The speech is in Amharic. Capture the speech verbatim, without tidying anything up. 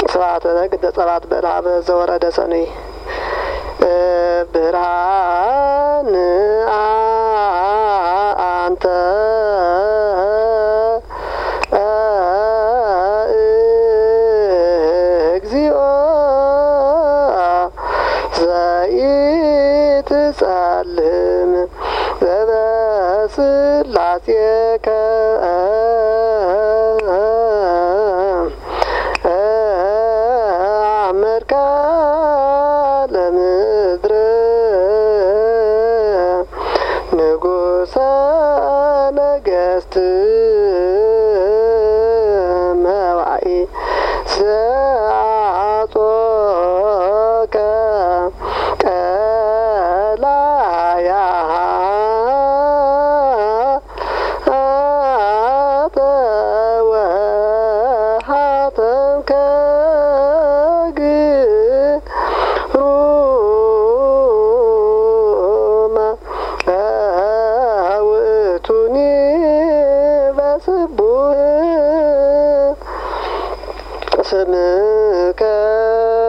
ስብሐት ለነግ ደጸባት በላበ ዘወረደ ሰኑይ ብርሃን አንተ እግዚኦ ዘይትጸልም በስላሴከ አመርካ ለምድር ንጉሠ ነገሥት መዋኢ ዘአጾከ ቀላያ አተወሃተምከ ግሩመ ውእቱኒ በስቡሕ ስምከ